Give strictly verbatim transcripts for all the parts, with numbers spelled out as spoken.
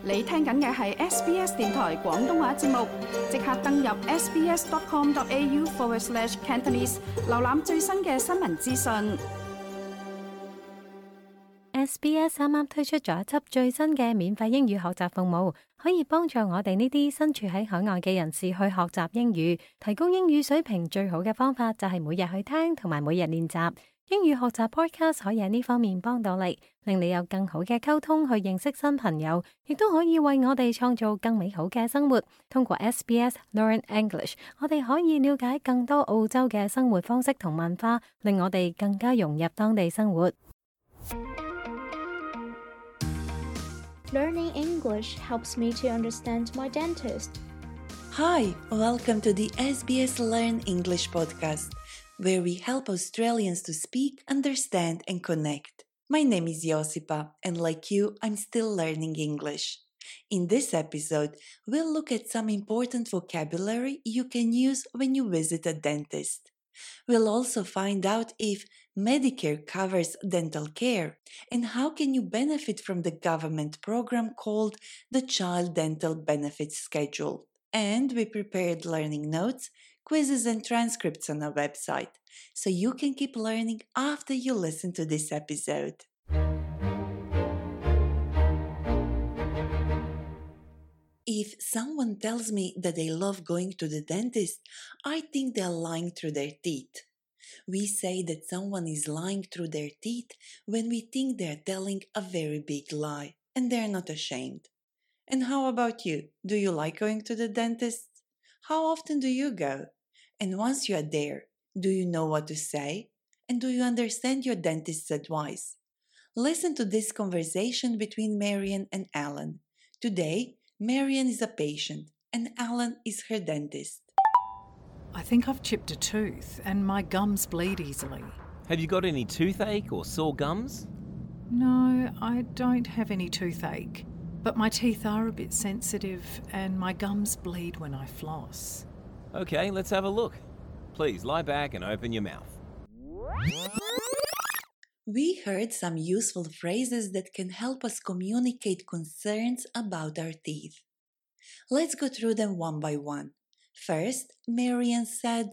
你聽緊嘅係 S B S 電台廣東話節目，即刻登入 sbs.com.au forward slash Cantonese， 瀏覽最新嘅新聞資訊。 S B S 啱啱推出咗一輯最新嘅免費英語學習服務，可以幫助我哋呢啲身處喺海外嘅人士去學習英語。提高英語水平最好嘅方法就係每日去聽同埋每日練習。英語學習 podcast 可以喺呢方面幫到你，令你有更好嘅溝通去認識新朋友，亦都可以為我哋創造更美好嘅生活。通過 S B S Learn English， 我哋可以了解更多澳洲嘅生活方式同文化，令我哋更加融入當地生活。 Learning English helps me to understand my dentist. Hi, welcome to the S B S Learn English podcast, where we help Australians to speak, understand and connect. My name is Josipa, and like you, I'm still learning English. In this episode, we'll look at some important vocabulary you can use when you visit a dentist. We'll also find out if Medicare covers dental care and how can you benefit from the government program called the Child Dental Benefits Schedule. And we prepared learning notes, quizzes and transcripts on our website, so you can keep learning after you listen to this episode. If someone tells me that they love going to the dentist, I think they're lying through their teeth. We say that someone is lying through their teeth when we think they're telling a very big lie and they're not ashamed. And how about you? Do you like going to the dentist? How often do you go? And once you are there, do you know what to say? And do you understand your dentist's advice? Listen to this conversation between Marian and Alan. Today, Marian is a patient and Alan is her dentist. I think I've chipped a tooth and my gums bleed easily. Have you got any toothache or sore gums? No, I don't have any toothache, but my teeth are a bit sensitive and my gums bleed when I floss. Okay, let's have a look. Please lie back and open your mouth. We heard some useful phrases that can help us communicate concerns about our teeth. Let's go through them one by one. First, Marian said,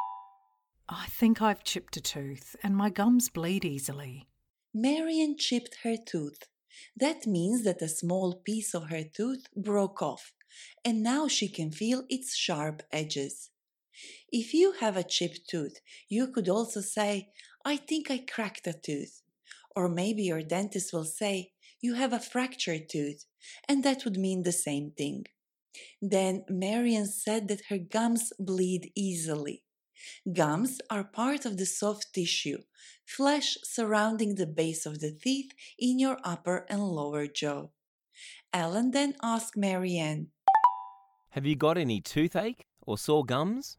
I think I've chipped a tooth and my gums bleed easily. Marian chipped her tooth. That means that a small piece of her tooth broke off, and now she can feel its sharp edges. If you have a chipped tooth, you could also say, I think I cracked a tooth. Or maybe your dentist will say, you have a fractured tooth, and that would mean the same thing. Then Marian said that her gums bleed easily. Gums are part of the soft tissue, flesh surrounding the base of the teeth in your upper and lower jaw. Alan then asked Marianne, Have you got any toothache or sore gums?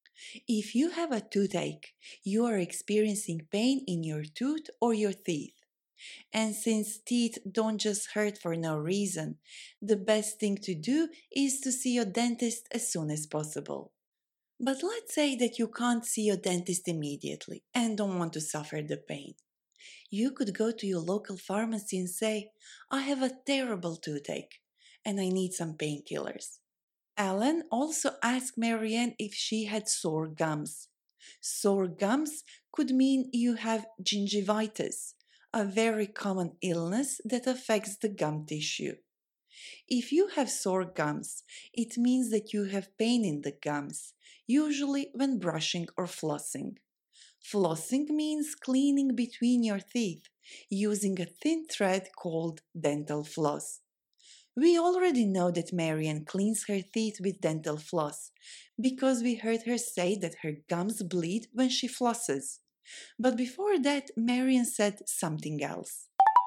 If you have a toothache, you are experiencing pain in your tooth or your teeth. And since teeth don't just hurt for no reason, the best thing to do is to see your dentist as soon as possible. But let's say that you can't see your dentist immediately and don't want to suffer the pain. You could go to your local pharmacy and say, I have a terrible toothache and I need some painkillers. Alan also asked Marianne if she had sore gums. Sore gums could mean you have gingivitis, a very common illness that affects the gum tissue. If you have sore gums, it means that you have pain in the gums, usually when brushing or flossing. Flossing means cleaning between your teeth using a thin thread called dental floss. We already know that Marian cleans her teeth with dental floss because we heard her say that her gums bleed when she flosses. But before that, Marian said something else.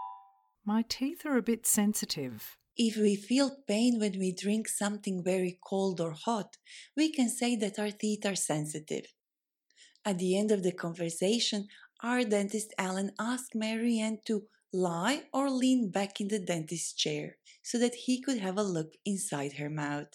My teeth are a bit sensitive. If we feel pain when we drink something very cold or hot, we can say that our teeth are sensitive. At the end of the conversation, our dentist Alan asked Marianne to lie or lean back in the dentist's chair so that he could have a look inside her mouth.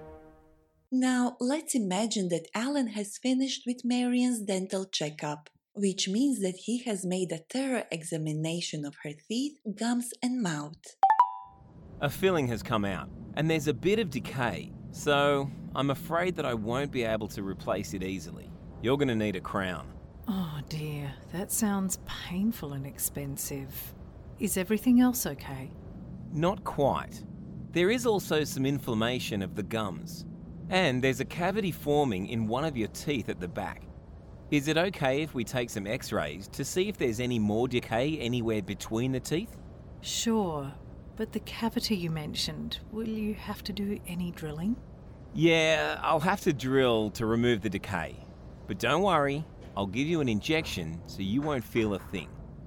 Now, let's imagine that Alan has finished with Marian's dental checkup. which means that he has made a thorough examination of her teeth, gums, and mouth. A filling has come out, and there's a bit of decay, so I'm afraid that I won't be able to replace it easily. You're going to need a crown. Oh dear, that sounds painful and expensive. Is everything else okay? Not quite. There is also some inflammation of the gums, and there's a cavity forming in one of your teeth at the back. Is it okay if we take some x-rays to see if there's any more decay anywhere between the teeth? Sure, but the cavity you mentioned, will you have to do any drilling? Yeah, I'll have to drill to remove the decay. But don't worry, I'll give you an injection so you won't feel a thing.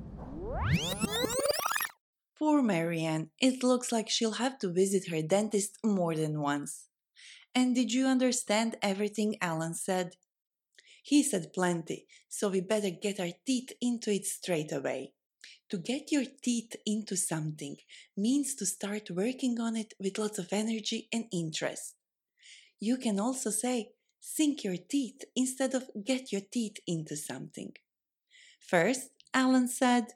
Poor Marianne, it looks like she'll have to visit her dentist more than once. And did you understand everything Alan said? He said plenty, so we better get our teeth into it straight away. To get your teeth into something means to start working on it with lots of energy and interest. You can also say, sink your teeth instead of get your teeth into something. First, Alan said,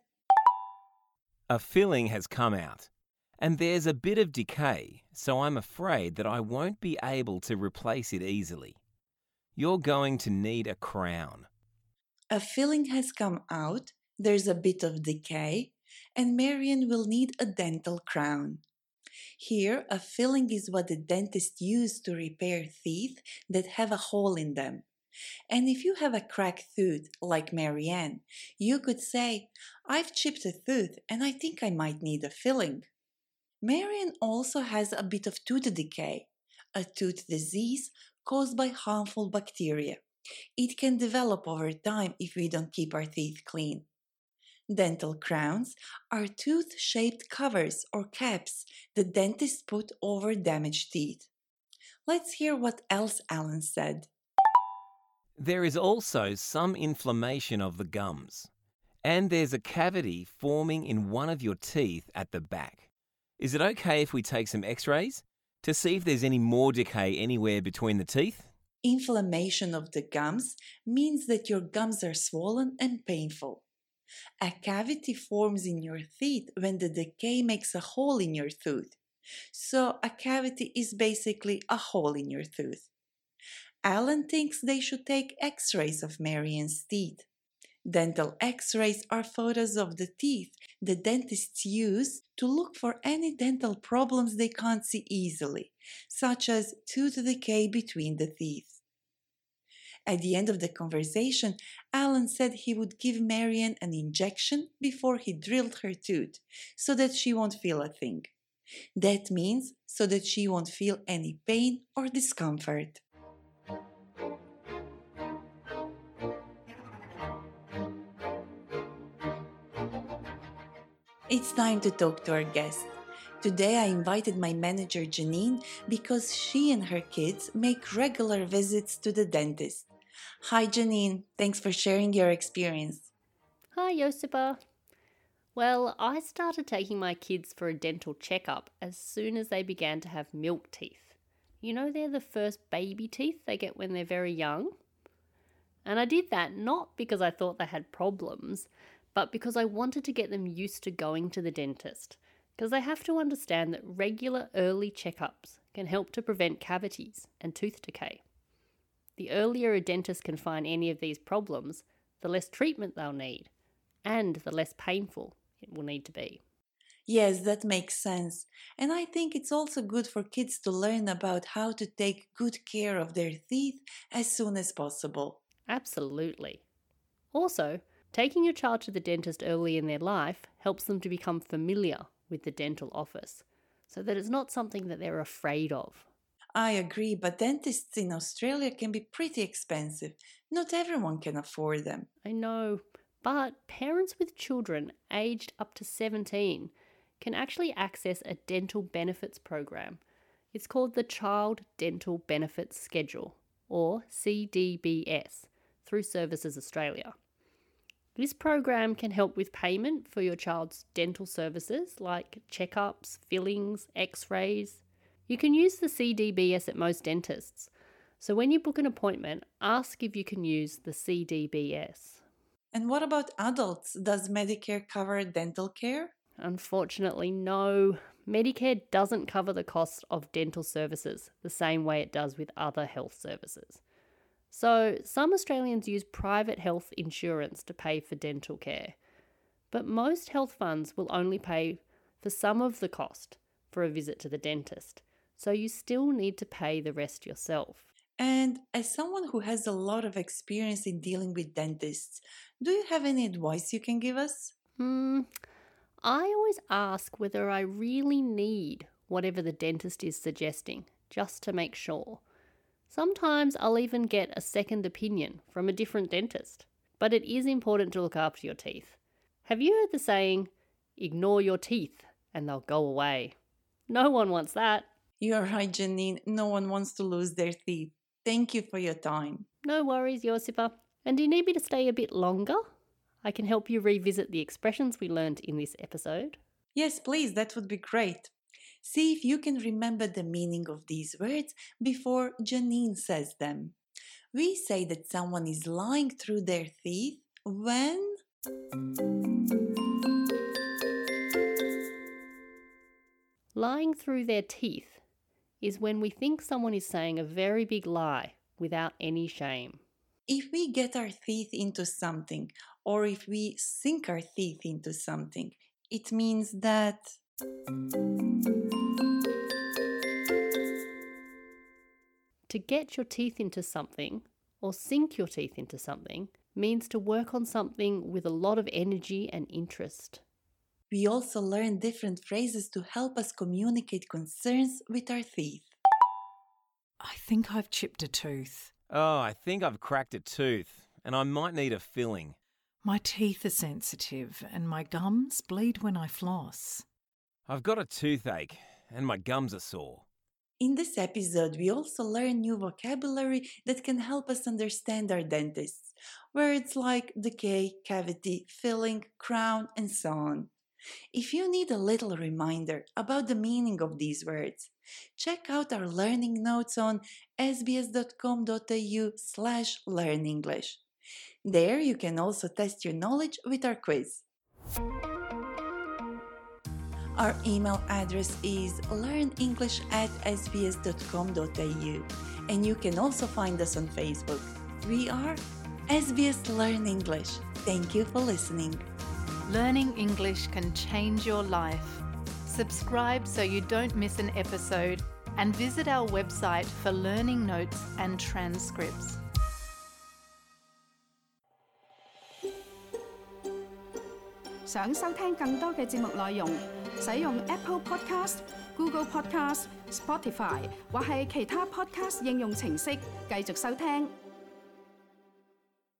A filling has come out, and there's a bit of decay, so I'm afraid that I won't be able to replace it easily. You're going to need a crown. A filling has come out, there's a bit of decay, and Marianne will need a dental crown. Here, a filling is what the dentist used to repair teeth that have a hole in them. And if you have a cracked tooth, like Marianne, you could say, I've chipped a tooth and I think I might need a filling. Marianne also has a bit of tooth decay, a tooth disease caused by harmful bacteria. It can develop over time if we don't keep our teeth clean. Dental crowns are tooth-shaped covers or caps the dentists put over damaged teeth. Let's hear what else Alan said. There is also some inflammation of the gums, and there's a cavity forming in one of your teeth at the back. Is it okay if we take some x-rays to see if there's any more decay anywhere between the teeth? Inflammation of the gums means that your gums are swollen and painful. A cavity forms in your teeth when the decay makes a hole in your tooth. So a cavity is basically a hole in your tooth. Alan thinks they should take x-rays of Marianne's teeth. Dental x-rays are photos of the teeth the dentists use to look for any dental problems they can't see easily, such as tooth decay between the teeth. At the end of the conversation, Alan said he would give Marianne an injection before he drilled her tooth, so that she won't feel a thing. That means so that she won't feel any pain or discomfort. It's time to talk to our guest. Today I invited my manager Janine because she and her kids make regular visits to the dentist. Hi Janine, thanks for sharing your experience. Hi Josipa. Well, I started taking my kids for a dental checkup as soon as they began to have milk teeth. You know, they're the first baby teeth they get when they're very young. And I did that not because I thought they had problems, but because I wanted to get them used to going to the dentist, because they have to understand that regular early checkups can help to prevent cavities and tooth decay. The earlier a dentist can find any of these problems, the less treatment they'll need, and the less painful it will need to be. Yes, that makes sense. And I think it's also good for kids to learn about how to take good care of their teeth as soon as possible. Absolutely. Also, taking your child to the dentist early in their life helps them to become familiar with the dental office, so that it's not something that they're afraid of. I agree, but dentists in Australia can be pretty expensive. Not everyone can afford them. I know, but parents with children aged up to seventeen can actually access a dental benefits program. It's called the Child Dental Benefits Schedule, or C D B S, through Services Australia. This program can help with payment for your child's dental services like checkups, fillings, x-rays. You can use the C D B S at most dentists, so when you book an appointment, ask if you can use the C D B S. And what about adults? Does Medicare cover dental care? Unfortunately, no. Medicare doesn't cover the cost of dental services the same way it does with other health services. So, some Australians use private health insurance to pay for dental care. But most health funds will only pay for some of the cost for a visit to the dentist. So, you still need to pay the rest yourself. And as someone who has a lot of experience in dealing with dentists, do you have any advice you can give us? Hmm. I always ask whether I really need whatever the dentist is suggesting, just to make sure. Sometimes I'll even get a second opinion from a different dentist. But it is important to look after your teeth. Have you heard the saying, ignore your teeth and they'll go away? No one wants that. You're right, Janine. No one wants to lose their teeth. Thank you for your time. No worries, Josipa. And do you need me to stay a bit longer? I can help you revisit the expressions we learned in this episode. Yes, please, that would be great. See if you can remember the meaning of these words before Janine says them. We say that someone is lying through their teeth when... Lying through their teeth is when we think someone is saying a very big lie without any shame. If we get our teeth into something, or if we sink our teeth into something, it means that... To get your teeth into something, or sink your teeth into something, means to work on something with a lot of energy and interest. We also learn different phrases to help us communicate concerns with our teeth. I think I've chipped a tooth. Oh, I think I've cracked a tooth and I might need a filling. My teeth are sensitive and my gums bleed when I floss. I've got a toothache and my gums are sore. In this episode, we also learn new vocabulary that can help us understand our dentists. Words like decay, cavity, filling, crown, and so on. If you need a little reminder about the meaning of these words, check out our learning notes on sbs.com.au slash learnenglish. There you can also test your knowledge with our quiz. Our email address is learnenglish at sbs.com.au and you can also find us on Facebook. We are S B S Learn English. Thank you for listening. Learning English can change your life. Subscribe so you don't miss an episode and visit our website for learning notes and transcripts. 想收聽更多嘅節目內容，使用 Apple Podcast、Google Podcast、Spotify 或係其他 Podcast 應用程式繼續收聽。